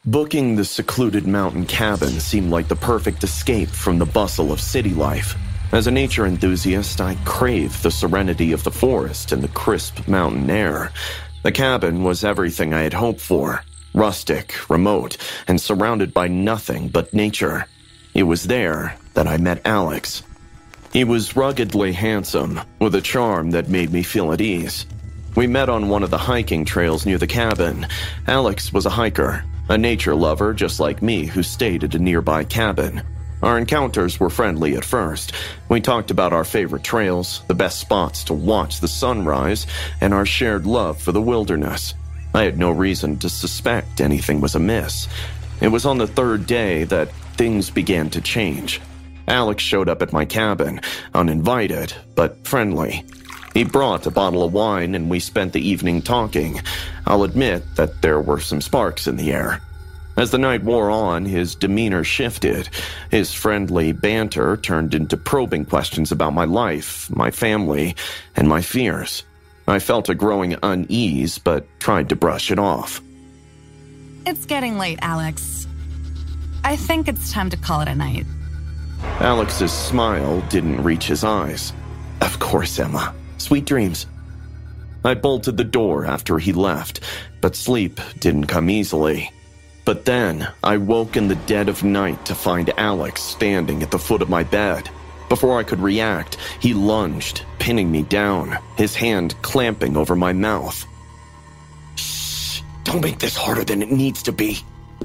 Booking the secluded mountain cabin seemed like the perfect escape from the bustle of city life. As a nature enthusiast, I craved the serenity of the forest and the crisp mountain air. The cabin was everything I had hoped for. Rustic, remote, and surrounded by nothing but nature. It was there that I met Alex. He was ruggedly handsome, with a charm that made me feel at ease. We met on one of the hiking trails near the cabin. Alex was a hiker, a nature lover just like me who stayed at a nearby cabin. Our encounters were friendly at first. We talked about our favorite trails, the best spots to watch the sunrise, and our shared love for the wilderness. I had no reason to suspect anything was amiss. It was on the third day that things began to change. Alex showed up at my cabin, uninvited, but friendly. He brought a bottle of wine and we spent the evening talking. I'll admit that there were some sparks in the air. As the night wore on, his demeanor shifted. His friendly banter turned into probing questions about my life, my family, and my fears. I felt a growing unease, but tried to brush it off. It's getting late, Alex. I think it's time to call it a night. Alex's smile didn't reach his eyes. Of course, Emma. Sweet dreams. I bolted the door after he left, but sleep didn't come easily. But then, I woke in the dead of night to find Alex standing at the foot of my bed. Before I could react, he lunged, pinning me down, his hand clamping over my mouth. Shh! Don't make this harder than it needs to be.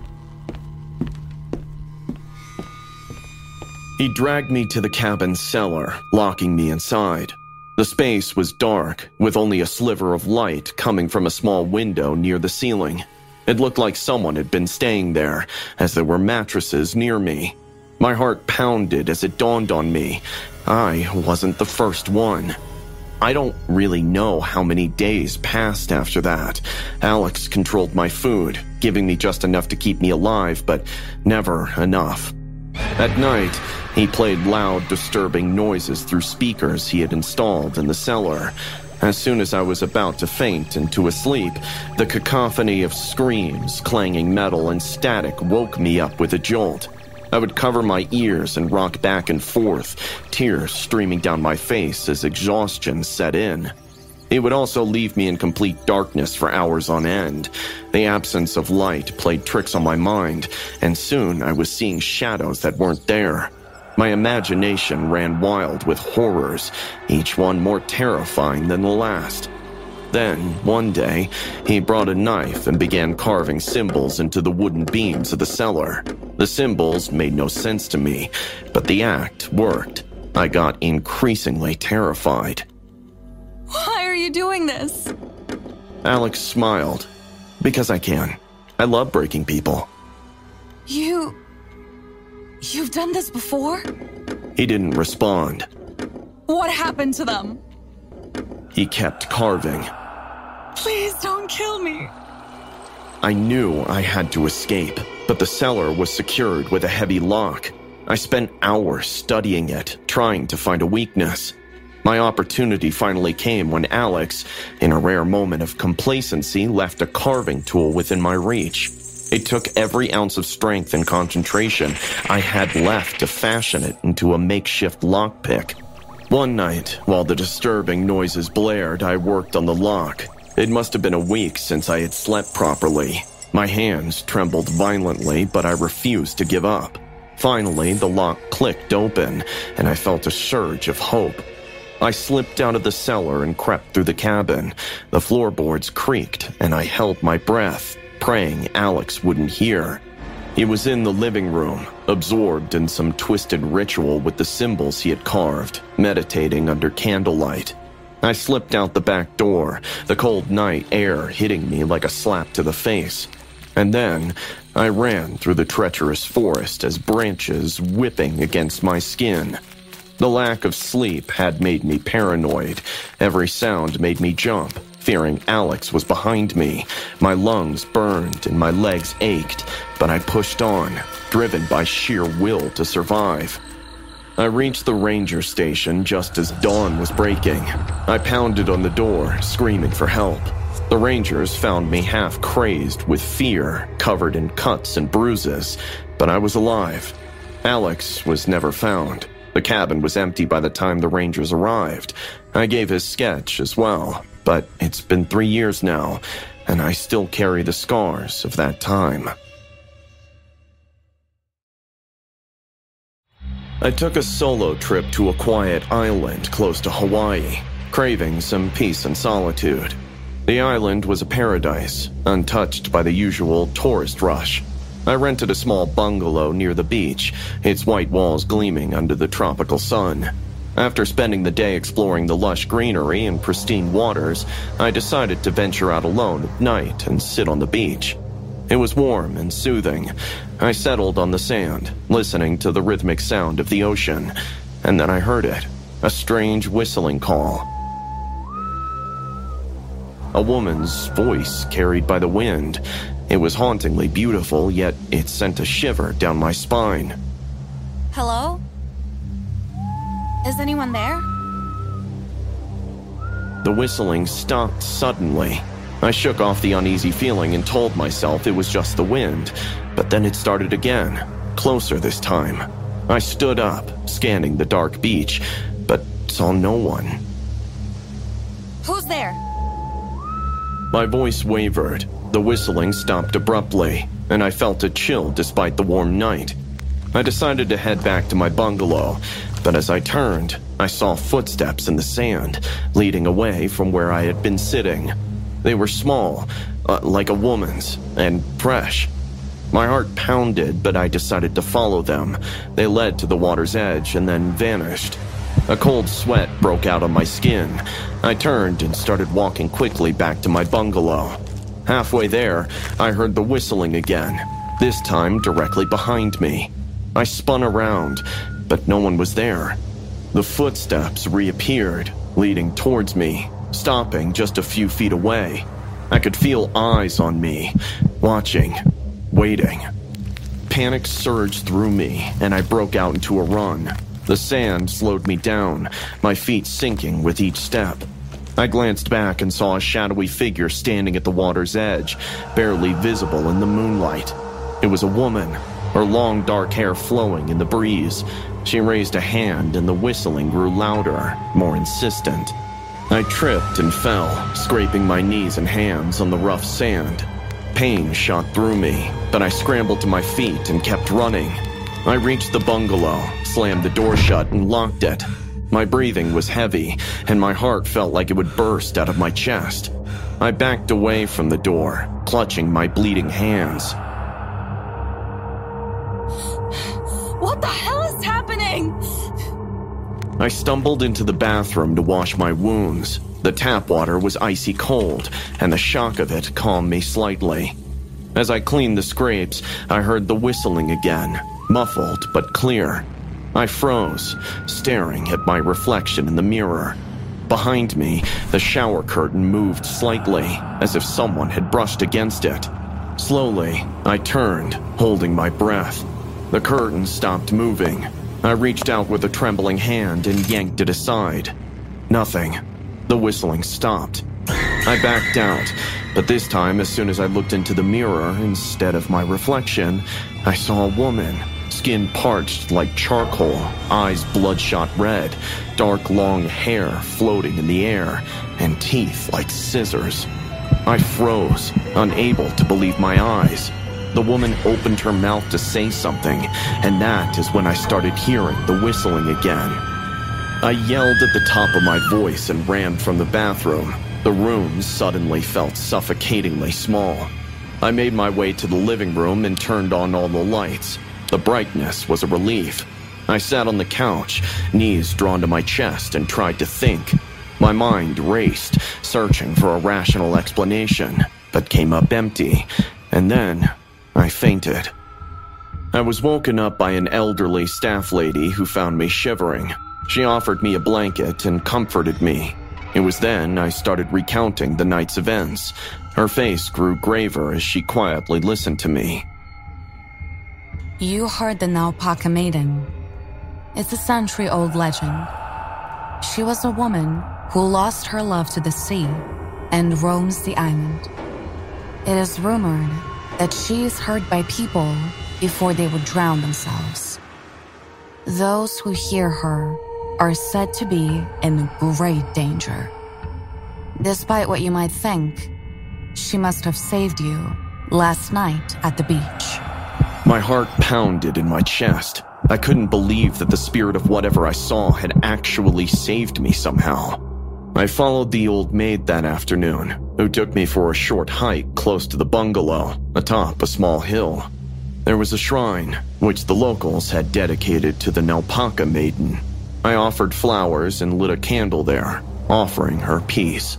He dragged me to the cabin's cellar, locking me inside. The space was dark, with only a sliver of light coming from a small window near the ceiling. It looked like someone had been staying there, as there were mattresses near me. My heart pounded as it dawned on me. I wasn't the first one. I don't really know how many days passed after that. Alex controlled my food, giving me just enough to keep me alive, but never enough. At night, he played loud, disturbing noises through speakers he had installed in the cellar. As soon as I was about to faint into a sleep, the cacophony of screams, clanging metal, and static woke me up with a jolt. I would cover my ears and rock back and forth, tears streaming down my face as exhaustion set in. It would also leave me in complete darkness for hours on end. The absence of light played tricks on my mind, and soon I was seeing shadows that weren't there. My imagination ran wild with horrors, each one more terrifying than the last. Then, one day, he brought a knife and began carving symbols into the wooden beams of the cellar. The symbols made no sense to me, but the act worked. I got increasingly terrified. Why are you doing this? Alex smiled. Because I can. I love breaking people. You've done this before? He didn't respond. What happened to them? He kept carving. Please don't kill me. I knew I had to escape, but the cellar was secured with a heavy lock. I spent hours studying it, trying to find a weakness. My opportunity finally came when Alex, in a rare moment of complacency, left a carving tool within my reach. It took every ounce of strength and concentration I had left to fashion it into a makeshift lockpick. One night, while the disturbing noises blared, I worked on the lock. It must have been a week since I had slept properly. My hands trembled violently, but I refused to give up. Finally, the lock clicked open, and I felt a surge of hope. I slipped out of the cellar and crept through the cabin. The floorboards creaked, and I held my breath, praying Alex wouldn't hear. He was in the living room, absorbed in some twisted ritual with the symbols he had carved, meditating under candlelight. I slipped out the back door, the cold night air hitting me like a slap to the face. And then I ran through the treacherous forest as branches whipping against my skin. The lack of sleep had made me paranoid. Every sound made me jump, fearing Alex was behind me. My lungs burned and my legs ached, but I pushed on, driven by sheer will to survive. I reached the ranger station just as dawn was breaking. I pounded on the door, screaming for help. The rangers found me half crazed with fear, covered in cuts and bruises, but I was alive. Alex was never found. The cabin was empty by the time the rangers arrived. I gave his sketch as well, but it's been 3 years now, and I still carry the scars of that time. I took a solo trip to a quiet island close to Hawaii, craving some peace and solitude. The island was a paradise, untouched by the usual tourist rush. I rented a small bungalow near the beach, its white walls gleaming under the tropical sun. After spending the day exploring the lush greenery and pristine waters, I decided to venture out alone at night and sit on the beach. It was warm and soothing. I settled on the sand, listening to the rhythmic sound of the ocean, and then I heard it, a strange whistling call. A woman's voice carried by the wind. It was hauntingly beautiful, yet it sent a shiver down my spine. Hello? Is anyone there? The whistling stopped suddenly. I shook off the uneasy feeling and told myself it was just the wind, but then it started again, closer this time. I stood up, scanning the dark beach, but saw no one. Who's there? My voice wavered. The whistling stopped abruptly, and I felt a chill despite the warm night. I decided to head back to my bungalow, but as I turned, I saw footsteps in the sand, leading away from where I had been sitting. They were small, like a woman's, and fresh. My heart pounded, but I decided to follow them. They led to the water's edge and then vanished. A cold sweat broke out on my skin. I turned and started walking quickly back to my bungalow. Halfway there, I heard the whistling again, this time directly behind me. I spun around, but no one was there. The footsteps reappeared, leading towards me, stopping just a few feet away. I could feel eyes on me, watching, waiting. Panic surged through me, and I broke out into a run. The sand slowed me down, my feet sinking with each step. I glanced back and saw a shadowy figure standing at the water's edge, barely visible in the moonlight. It was a woman, her long dark hair flowing in the breeze. She raised a hand and the whistling grew louder, more insistent. I tripped and fell, scraping my knees and hands on the rough sand. Pain shot through me, but I scrambled to my feet and kept running. I reached the bungalow, slammed the door shut, and locked it. My breathing was heavy, and my heart felt like it would burst out of my chest. I backed away from the door, clutching my bleeding hands. What the hell is happening? I stumbled into the bathroom to wash my wounds. The tap water was icy cold, and the shock of it calmed me slightly. As I cleaned the scrapes, I heard the whistling again, muffled but clear. I froze, staring at my reflection in the mirror. Behind me, the shower curtain moved slightly, as if someone had brushed against it. Slowly, I turned, holding my breath. The curtain stopped moving. I reached out with a trembling hand and yanked it aside. Nothing. The whistling stopped. I backed out, but this time, as soon as I looked into the mirror, instead of my reflection, I saw a woman, skin parched like charcoal, eyes bloodshot red, dark long hair floating in the air, and teeth like scissors. I froze, unable to believe my eyes. The woman opened her mouth to say something, and that is when I started hearing the whistling again. I yelled at the top of my voice and ran from the bathroom. The room suddenly felt suffocatingly small. I made my way to the living room and turned on all the lights. The brightness was a relief. I sat on the couch, knees drawn to my chest, and tried to think. My mind raced, searching for a rational explanation, but came up empty, and then I fainted. I was woken up by an elderly staff lady who found me shivering. She offered me a blanket and comforted me. It was then I started recounting the night's events. Her face grew graver as she quietly listened to me. You heard the Naupaka Maiden. It's a century-old legend. She was a woman who lost her love to the sea, and roams the island. It is rumored that she is heard by people before they would drown themselves. Those who hear her are said to be in great danger. Despite what you might think, she must have saved you last night at the beach. My heart pounded in my chest. I couldn't believe that the spirit of whatever I saw had actually saved me somehow. I followed the old maid that afternoon, who took me for a short hike close to the bungalow, atop a small hill. There was a shrine, which the locals had dedicated to the Naupaka maiden. I offered flowers and lit a candle there, offering her peace.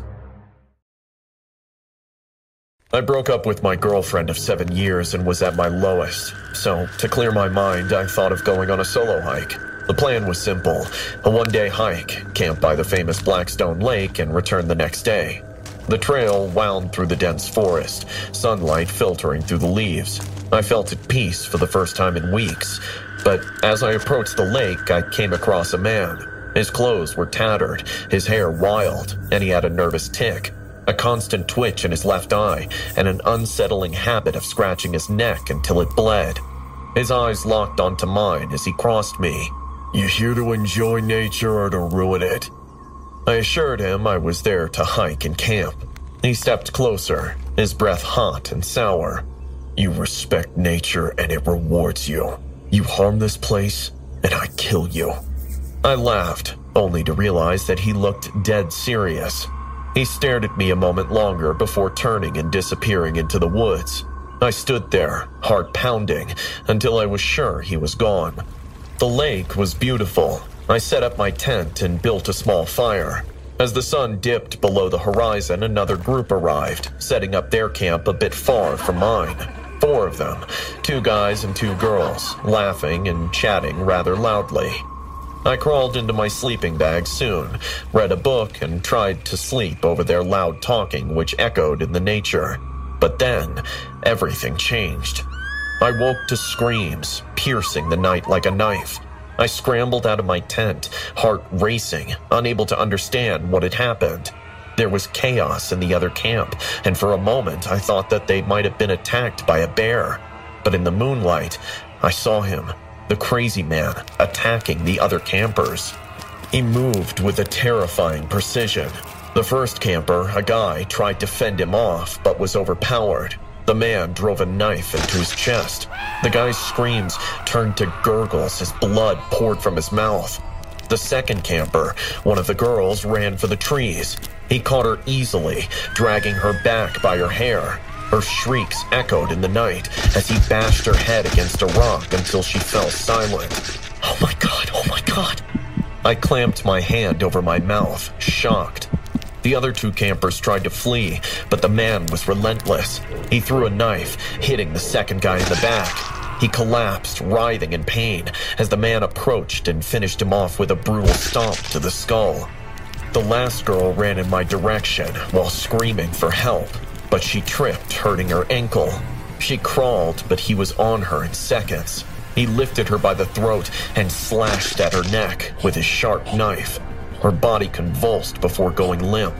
I broke up with my girlfriend of 7 years and was at my lowest, so to clear my mind, I thought of going on a solo hike. The plan was simple: a one-day hike, camp by the famous Blackstone Lake, and return the next day. The trail wound through the dense forest, sunlight filtering through the leaves. I felt at peace for the first time in weeks, but as I approached the lake, I came across a man. His clothes were tattered, his hair wild, and he had a nervous tic, a constant twitch in his left eye, and an unsettling habit of scratching his neck until it bled. His eyes locked onto mine as he crossed me. "You here to enjoy nature or to ruin it?" I assured him I was there to hike and camp. He stepped closer, his breath hot and sour. "You respect nature and it rewards you. You harm this place and I kill you." I laughed, only to realize that he looked dead serious. He stared at me a moment longer before turning and disappearing into the woods. I stood there, heart pounding, until I was sure he was gone. The lake was beautiful. I set up my tent and built a small fire. As the sun dipped below the horizon, another group arrived, setting up their camp a bit far from mine. 4 of them, 2 guys and 2 girls, laughing and chatting rather loudly. I crawled into my sleeping bag soon, read a book, and tried to sleep over their loud talking which echoed in the nature. But then, everything changed. I woke to screams, piercing the night like a knife. I scrambled out of my tent, heart racing, unable to understand what had happened. There was chaos in the other camp, and for a moment I thought that they might have been attacked by a bear. But in the moonlight, I saw him, the crazy man, attacking the other campers. He moved with a terrifying precision. The first camper, a guy, tried to fend him off, but was overpowered. The man drove a knife into his chest. The guy's screams turned to gurgles as blood poured from his mouth. The second camper, one of the girls, ran for the trees. He caught her easily, dragging her back by her hair. Her shrieks echoed in the night as he bashed her head against a rock until she fell silent. "Oh my God, oh my God." I clamped my hand over my mouth, shocked. The other 2 campers tried to flee, but the man was relentless. He threw a knife, hitting the second guy in the back. He collapsed, writhing in pain, as the man approached and finished him off with a brutal stomp to the skull. The last girl ran in my direction while screaming for help, but she tripped, hurting her ankle. She crawled, but he was on her in seconds. He lifted her by the throat and slashed at her neck with his sharp knife. Her body convulsed before going limp.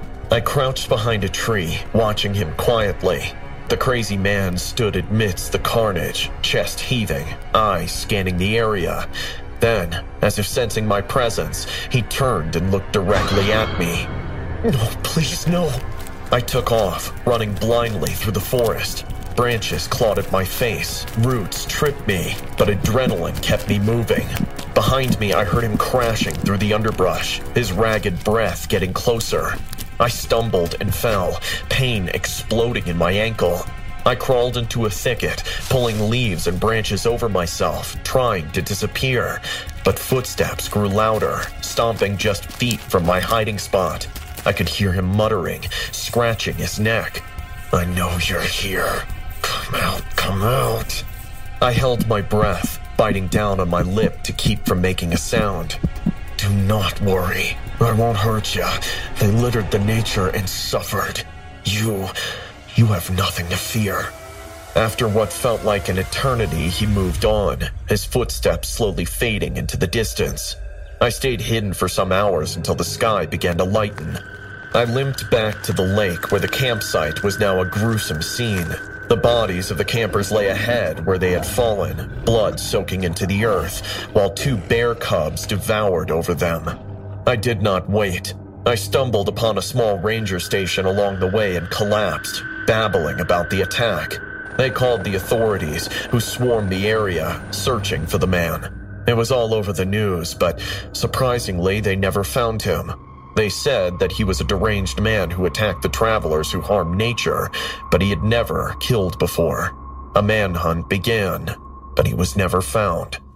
I crouched behind a tree, watching him quietly. The crazy man stood amidst the carnage, chest heaving, eyes scanning the area. Then, as if sensing my presence, he turned and looked directly at me. "No, please, no." I took off, running blindly through the forest. Branches clawed at my face, roots tripped me, but adrenaline kept me moving. Behind me, I heard him crashing through the underbrush, his ragged breath getting closer. I stumbled and fell, pain exploding in my ankle. I crawled into a thicket, pulling leaves and branches over myself, trying to disappear. But footsteps grew louder, stomping just feet from my hiding spot. I could hear him muttering, scratching his neck. "I know you're here. Come out, come out." I held my breath, biting down on my lip to keep from making a sound. "Do not worry. I won't hurt you. They littered the nature and suffered. You have nothing to fear." After what felt like an eternity, he moved on, his footsteps slowly fading into the distance. I stayed hidden for some hours until the sky began to lighten. I limped back to the lake where the campsite was now a gruesome scene. The bodies of the campers lay ahead where they had fallen, blood soaking into the earth, while 2 bear cubs devoured over them. I did not wait. I stumbled upon a small ranger station along the way and collapsed, babbling about the attack. They called the authorities, who swarmed the area, searching for the man. It was all over the news, but surprisingly, they never found him. They said that he was a deranged man who attacked the travelers who harmed nature, but he had never killed before. A manhunt began, but he was never found.